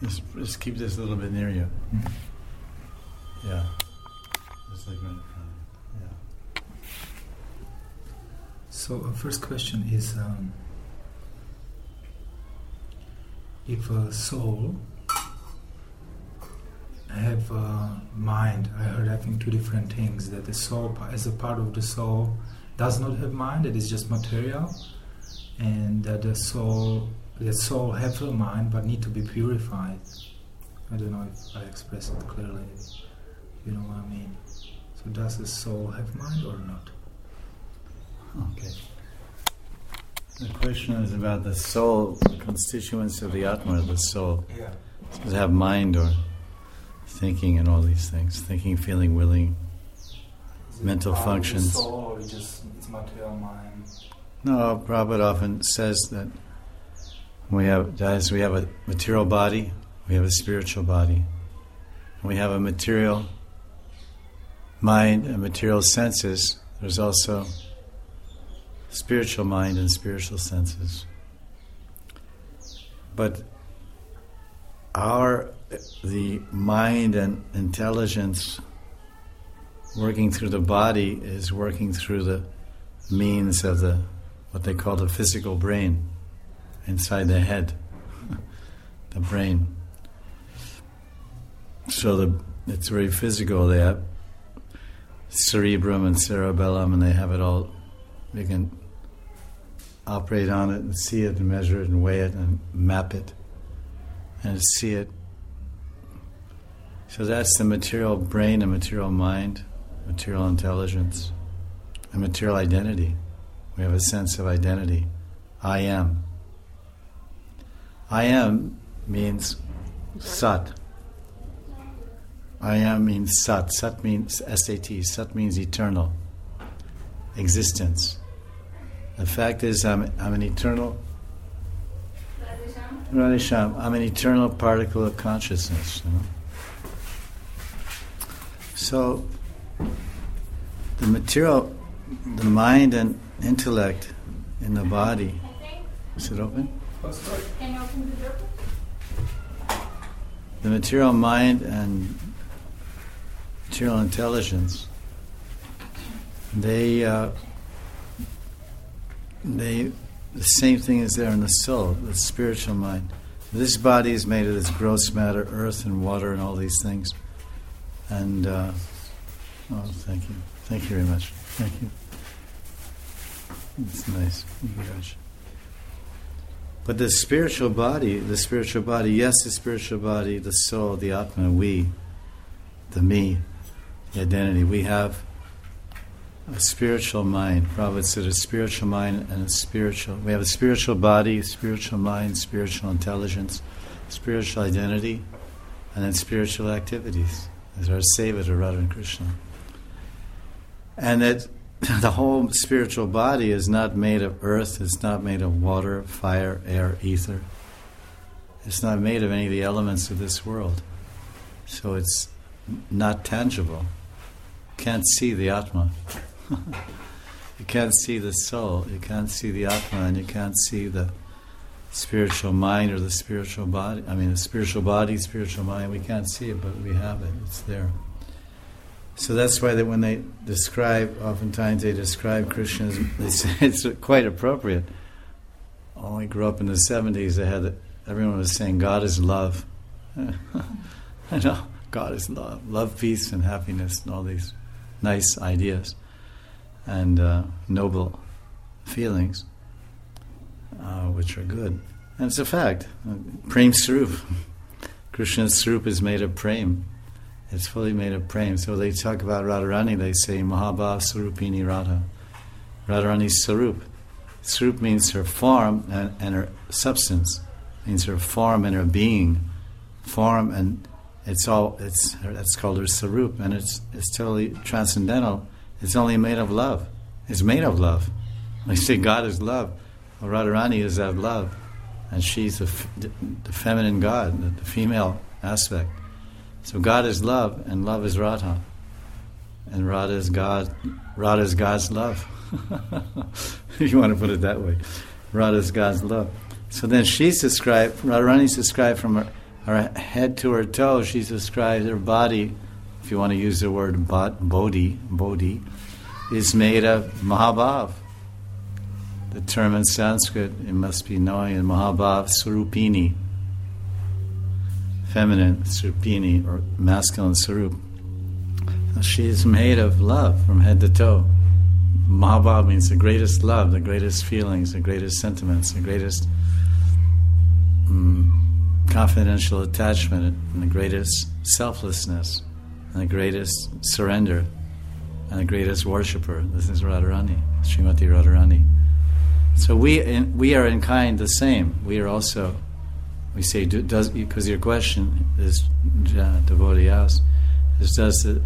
Just keep this a little bit near you. Yeah. Just like right in front of you. Yeah. So our first question is, if a soul have a mind, I heard I think two different things, that the soul as a part of the soul does not have mind, it is just material, and that the soul have a mind but need to be purified. I don't know if I express it clearly. You know what I mean? So does the soul have mind or not? Okay. The question is about the soul, the constituents of the Atma, the soul. Yeah. Does it have mind or thinking and all these things? Thinking, feeling, willing, mental functions. The soul, or just it's material mind? No, Prabhupada often says that we have a material body, we have a spiritual body. We have a material mind and material senses. There's also spiritual mind and spiritual senses. But the mind and intelligence working through the body is working through the means of what they call the physical brain inside the head, the brain. So it's very physical. They have cerebrum and cerebellum, and they have it all. They can operate on it and see it and measure it and weigh it and map it and see it. So that's the material brain and material mind, material intelligence, and material identity. We have a sense of identity. I am. I am means Sat. I am means Sat. Sat means S-A-T. Sat means eternal existence. The fact is, I'm an eternal. Radhesham. I'm an eternal particle of consciousness. You know? So, the material, the mind and intellect in the body. Is it open? Can you open the door? The material mind and material intelligence, the same thing is there in the soul, the spiritual mind. This body is made of this gross matter, earth and water and all these things. And, thank you. Thank you very much. Thank you. It's nice. Thank you, Raj. But the spiritual body, yes, the spiritual body, the soul, the Atma, we, the me, the identity, we have a spiritual mind. Prabhupada said a spiritual mind and we have a spiritual body, spiritual mind, spiritual intelligence, spiritual identity, and then spiritual activities. As our Seva to Radha and Krishna. And that the whole spiritual body is not made of earth, it's not made of water, fire, air, ether. It's not made of any of the elements of this world. So it's not tangible. You can't see the Atma. You can't see the soul, you can't see the Atma, and you can't see the spiritual mind or the spiritual body. I mean, the spiritual body, spiritual mind, we can't see it, but we have it. It's there. So that's why that when they oftentimes they describe Krishna, they say it's quite appropriate. When I grew up in the 70s, everyone was saying God is love. I know, God is love. Love, peace, and happiness, and all these nice ideas and noble feelings. Which are good. And it's a fact. Prem Swarup. Krishna's Swarup is made of Prem. It's fully made of Prem. So they talk about Radharani, they say Mahabhav Swarupini Radha. Radharani's Swarup. Swarup means her form and her substance. Means her form and her being. Form and that's called her Swarup, and it's totally transcendental. It's only made of love. It's made of love. They say God is love. Well, Radharani is that love, and she's the feminine God, the female aspect. So God is love, and love is Radha, and Radha is God. Radha is God's love. If you want to put it that way, Radha is God's love. So then Radharani's described from her head to her toe, she's described her body, if you want to use the word bodhi, is made of Mahabhav. The term in Sanskrit, it must be knowing in Mahabhav, Surupini. Feminine, Surupini, or masculine Surup. So she is made of love from head to toe. Mahabhav means the greatest love, the greatest feelings, the greatest sentiments, the greatest confidential attachment, and the greatest selflessness, and the greatest surrender, and the greatest worshipper. This is Radharani, Srimati Radharani. So we are in kind the same. We are also, we say, because your question is, devotee asked, is does the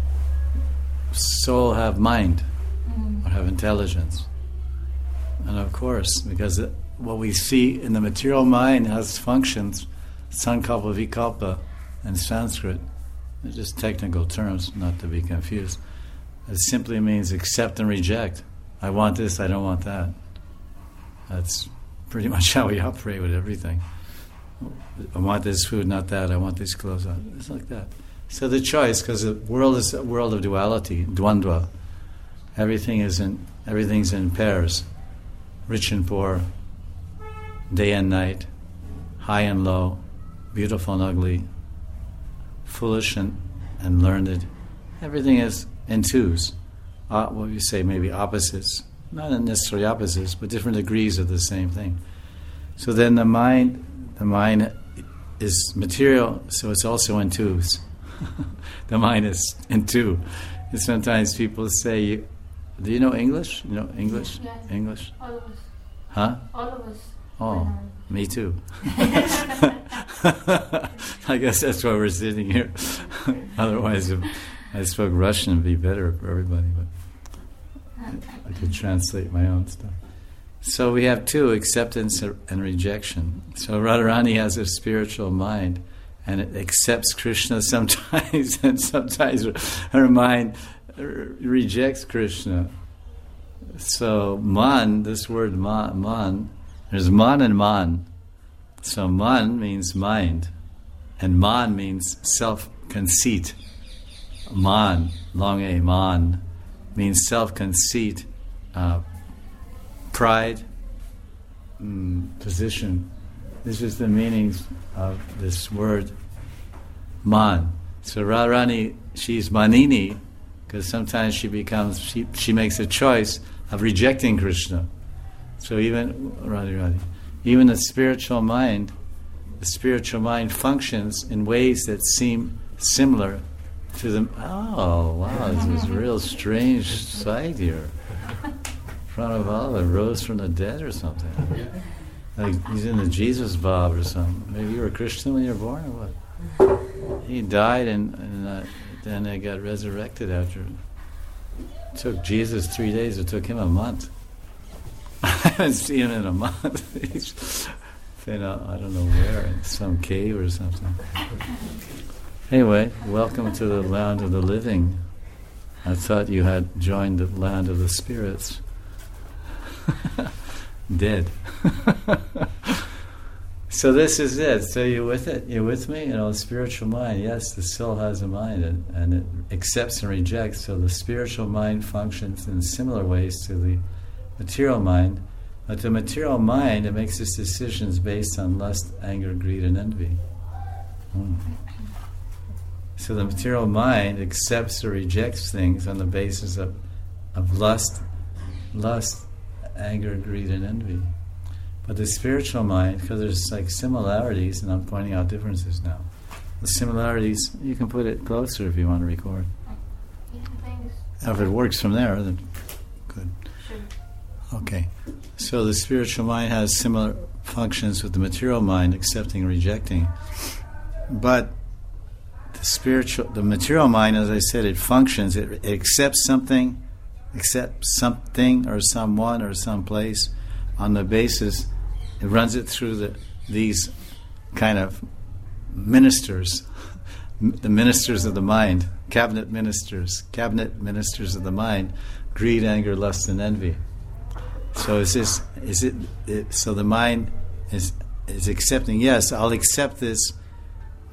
soul have mind or have intelligence? And of course, because what we see in the material mind has functions, sankalpa, vikalpa, and Sanskrit. They're just technical terms, not to be confused. It simply means accept and reject. I want this, I don't want that. That's pretty much how we operate with everything. I want this food, not that. I want these clothes. It's like that. So the choice, because the world is a world of duality, dvandva. Everything's in pairs, rich and poor, day and night, high and low, beautiful and ugly, foolish and learned. Everything is in twos. What would you say? Maybe opposites. Not necessarily opposites, but different degrees of the same thing. So then the mind is material, so it's also in twos. The mind is in two. And sometimes people say, do you know English? You know English? Yes. English? All of us. Huh? All of us. Oh, me too. I guess that's why we're sitting here. Otherwise, if I spoke Russian, it'd be better for everybody. But I could translate my own stuff. So we have two, acceptance and rejection. So Radharani has a spiritual mind, and it accepts Krishna sometimes, and sometimes her mind rejects Krishna. So man, this word man, there's man and man. So man means mind, and man means self-conceit. Man, long A, man, means self-conceit, pride, position. This is the meanings of this word, man. So Radharani, she's manini, because sometimes she makes a choice of rejecting Krishna. So even the spiritual mind functions in ways that seem similar to them. Oh, wow, this is a real strange sight here. Pranavala rose from the dead or something. Like he's in the Jesus Bob or something. Maybe you were a Christian when you were born or what? He died and then they got resurrected after. It took Jesus 3 days. It took him a month. I haven't seen him in a month. He's been, I don't know where, in some cave or something. Anyway, welcome to the land of the living. I thought you had joined the land of the spirits. Dead. So this is it. So you're with it? You're with me? The spiritual mind. Yes, the soul has a mind and it accepts and rejects. So the spiritual mind functions in similar ways to the material mind. But the material mind, it makes its decisions based on lust, anger, greed, and envy. So the material mind accepts or rejects things on the basis of lust, anger, greed, and envy. But the spiritual mind, because there's like similarities, and I'm pointing out differences now. The similarities, you can put it closer if you want to record. Yeah, thanks. If it works from there, then good. Sure. Okay. So the spiritual mind has similar functions with the material mind, accepting and rejecting. But the material mind, as I said, it functions. It accepts something or someone or some place on the basis. It runs it through these kind of ministers, the ministers of the mind, cabinet ministers of the mind, greed, anger, lust, and envy. So so the mind is accepting, yes, I'll accept this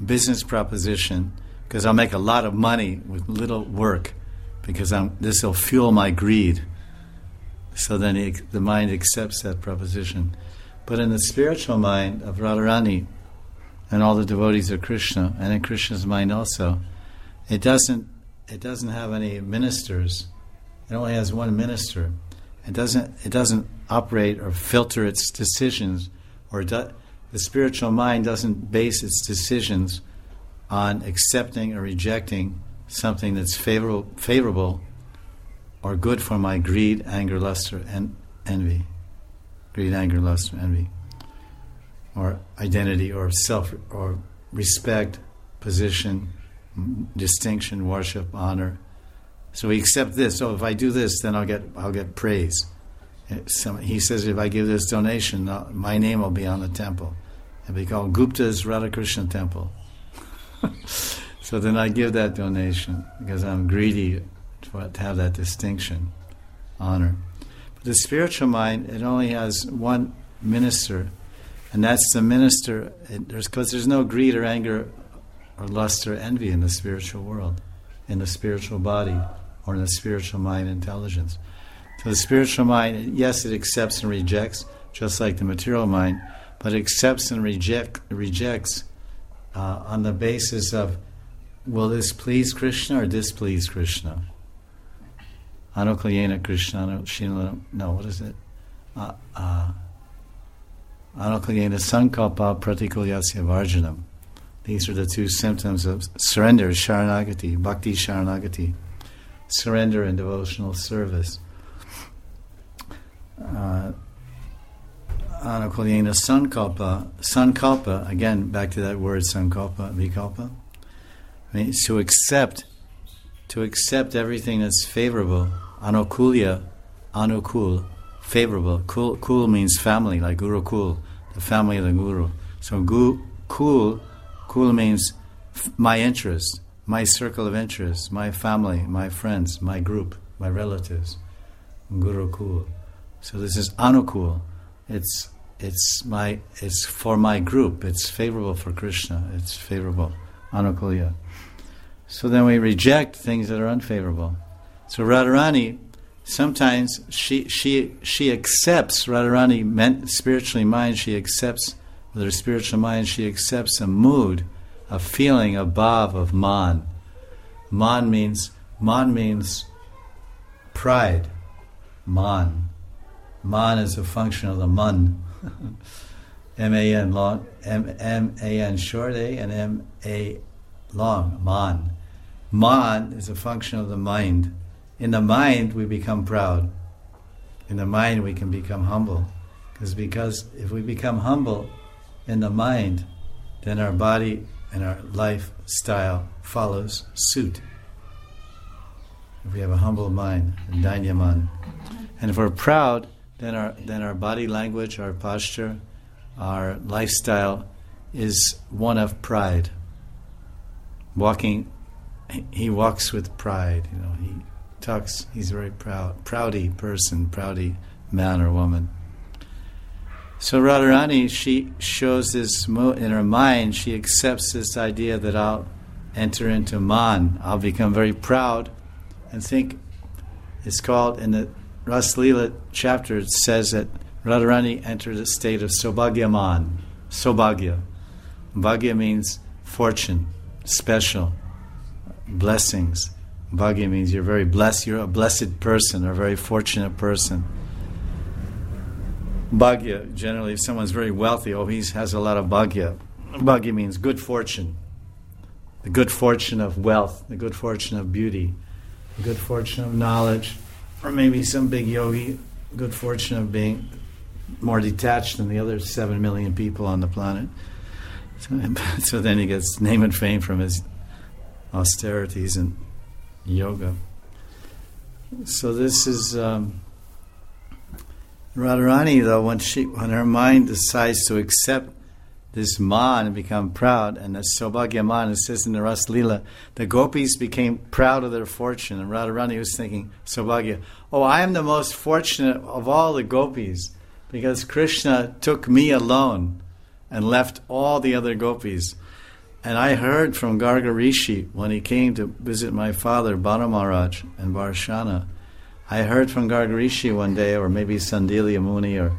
business proposition, because I'll make a lot of money with little work, because this will fuel my greed. So then the mind accepts that proposition. But in the spiritual mind of Radharani and all the devotees of Krishna, and in Krishna's mind also, it doesn't have any ministers. It only has one minister. It doesn't operate or filter its decisions, or the spiritual mind doesn't base its decisions on accepting or rejecting something that's favorable or good for my greed, anger, lust, or envy. Greed, anger, lust, or envy. Or identity, or self, or respect, position, distinction, worship, honor. So we accept this. So if I do this, then I'll get praise. He says if I give this donation, my name will be on the temple. It'll be called Gupta's Radhakrishna Temple. So then I give that donation because I'm greedy to have that distinction, honor. But the spiritual mind, it only has one minister, and that's the minister. Because there's no greed or anger or lust or envy in the spiritual world, in the spiritual body, or in the spiritual mind intelligence. So the spiritual mind, yes, it accepts and rejects, just like the material mind, but it accepts and rejects on the basis of, will this please Krishna or displease Krishna? Anukulyena Krishna, what is it? Anukulyena sankalpa pratikulyasya varjanam. These are the two symptoms of surrender, sharanagati, bhakti sharanagati. Surrender and devotional service. Anukulyena sankalpa, again, back to that word sankalpa, vikalpa. I mean, to accept everything that's favorable. Anukulya, anukul, favorable. Kul means family, like Gurukul, the family of the Guru. So kul means my interest, my circle of interest, my family, my friends, my group, my relatives. Gurukul. So this is anukul. It's for my group. It's favorable for Krishna. It's favorable. Anukulya. So then we reject things that are unfavorable. So Radharani, sometimes she accepts, Radharani spiritually mind, she accepts, with her spiritual mind, she accepts a mood, a feeling, a bhav of man. Man means pride. Man. Man is a function of the man. M-A-N long, M-A-N short A and M-A long, man. Man is a function of the mind. In the mind we become proud. In the mind we can become humble. Because if we become humble in the mind, then our body and our lifestyle follows suit. If we have a humble mind, Dainya-man. And if we're proud, then our body language, our posture, our lifestyle is one of pride. He walks with pride, he talks, he's very proudy person, proudy man or woman. So Radharani, she shows this in her mind, she accepts this idea that I'll enter into man, I'll become very proud and think, it's called, in the Ras Leela chapter, it says that Radharani entered a state of Sobhagyaman. Sobhagya. Bhagya means fortune, special, blessings. Bhagya means you're very blessed, you're a blessed person, or a very fortunate person. Bhagya, generally, if someone's very wealthy, he has a lot of bhagya. Bhagya means good fortune. The good fortune of wealth, the good fortune of beauty, the good fortune of knowledge, or maybe some big yogi, good fortune of being more detached than the other 7 million people on the planet. So then he gets name and fame from his austerities and yoga. So this is Radharani, though, when her mind decides to accept this man and become proud, and the Sobhagya man, it says in the Ras Leela, the gopis became proud of their fortune, and Radharani was thinking, Sobhagya, I am the most fortunate of all the gopis, because Krishna took me alone and left all the other gopis. And I heard from Garga Rishi when he came to visit my father, Banu Maharaj, in Varshana. I heard from Garga Rishi one day, or maybe Sandilya Muni, or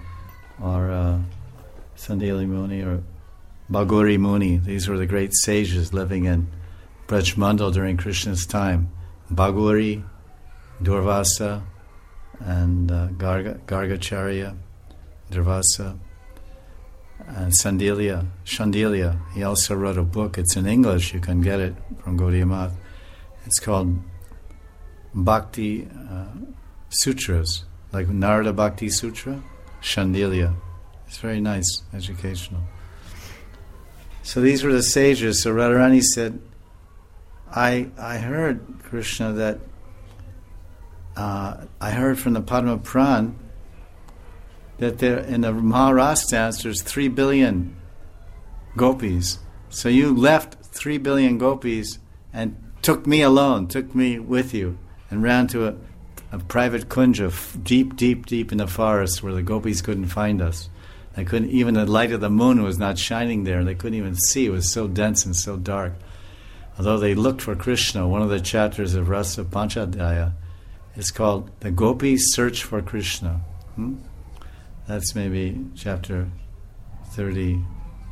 Sandilya Muni, or Bhaguri Muni. These were the great sages living in Brajmandal during Krishna's time. Bhaguri, Durvasa, and Gargacharya, Durvasa, and Shandilya. He also wrote a book. It's in English. You can get it from Gaudiya Math. It's called Bhakti Sutras, like Narada Bhakti Sutra, Shandilya. It's very nice, educational. So these were the sages. So Radharani said, I heard, Krishna, that I heard from the Padma Puran that there in the Maharas dance there's 3 billion gopis. So you left 3 billion gopis and took me with you, and ran to a private kunja deep in the forest where the gopis couldn't find us. They couldn't, even the light of the moon was not shining there. They couldn't even see. It was so dense and so dark. Although they looked for Krishna, one of the chapters of Rasa Panchadhyaya is called The Gopis Search for Krishna. That's maybe chapter 30,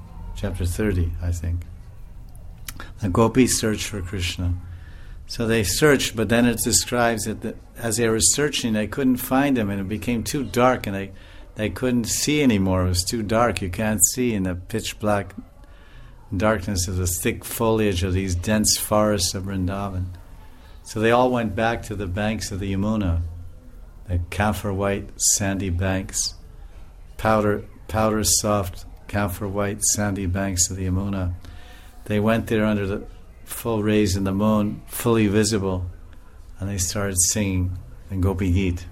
I think. The Gopis search for Krishna. So they searched, but then it describes that as they were searching, they couldn't find him, and it became too dark, and they couldn't see anymore. It was too dark. You can't see in the pitch black darkness of the thick foliage of these dense forests of Vrindavan. So they all went back to the banks of the Yamuna, the camphor white sandy banks, powder soft camphor white sandy banks of the Yamuna. They went there under the full rays of the moon, fully visible, and they started singing the Gopi Geet,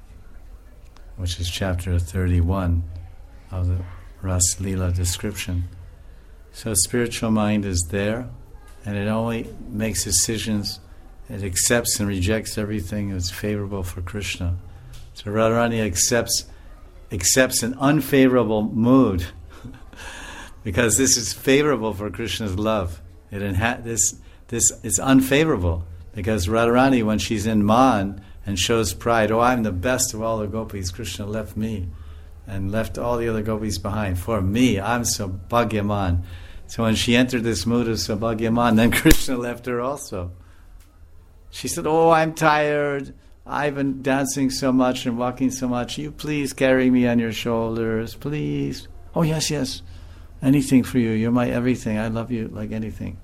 which is chapter 31 of the Ras Leela description. So spiritual mind is there, and it only makes decisions. It accepts and rejects everything that's favorable for Krishna. So Radharani accepts an unfavorable mood because this is favorable for Krishna's love. This is unfavorable because Radharani, when she's in Man and shows pride, I'm the best of all the gopis, Krishna left me and left all the other gopis behind. For me, I'm Saubhagyaman. So when she entered this mood of Saubhagyaman, then Krishna left her also. She said, I'm tired. I've been dancing so much and walking so much. You please carry me on your shoulders, please. Oh, yes. Anything for you. You're my everything. I love you like anything.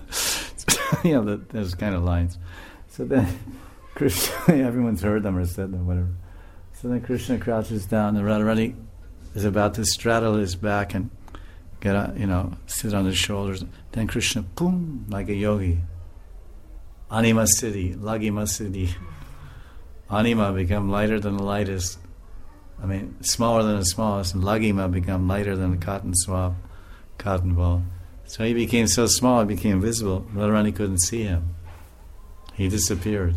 Those kind of lines. So then Krishna, everyone's heard them or said them, whatever. So then Krishna crouches down, and Radharani is about to straddle his back and sit on his shoulders. Then Krishna, boom, like a yogi. Anima Siddhi, Lagima Siddhi. Anima become lighter than the lightest. Smaller than the smallest. And Lagima become lighter than the cotton ball. So he became so small, he became visible. Radharani couldn't see him. He disappeared.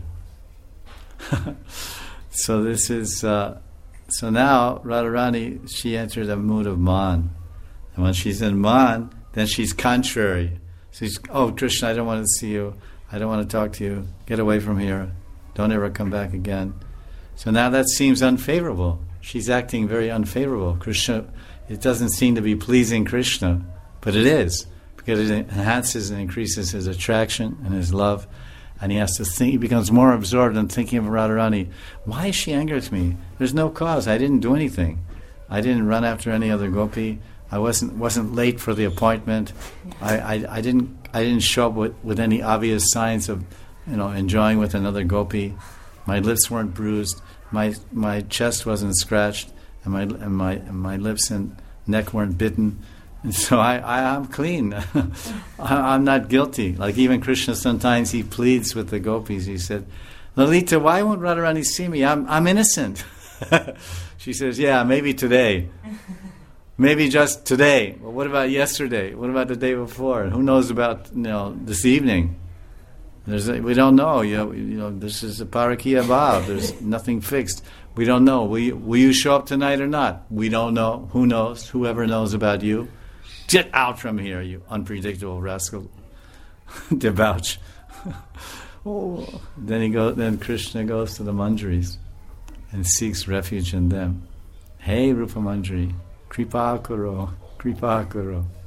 So this is... so now Radharani, she entered a mood of Man. And when she's in Man, then she's contrary. She's, Krishna, I don't want to see you. I don't want to talk to you. Get away from here. Don't ever come back again. So now that seems unfavorable. She's acting very unfavorable. Krishna, it doesn't seem to be pleasing Krishna, but it is, because it enhances and increases his attraction and his love, and he has to think. He becomes more absorbed in thinking of Radharani. Why is she angry with me? There's no cause. I didn't do anything. I didn't run after any other gopi. I wasn't late for the appointment. I didn't show up with any obvious signs of enjoying with another gopi. My lips weren't bruised. My chest wasn't scratched, and my lips and neck weren't bitten. And so I'm clean. I'm not guilty. Like even Krishna, sometimes he pleads with the gopis. He said, "Lalita, why won't Radharani see me? I'm innocent." She says, "Yeah, maybe today." Maybe just today. Well, what about yesterday? What about the day before? Who knows about this evening? We don't know. This is a parakiya bhav. There's nothing fixed. We don't know. Will you show up tonight or not? We don't know. Who knows? Whoever knows about you. Get out from here, you unpredictable rascal. Debauch. Oh. Then Krishna goes to the Manjaris and seeks refuge in them. Hey Rupa Manjari, Kripa Karo, Kripa Karo.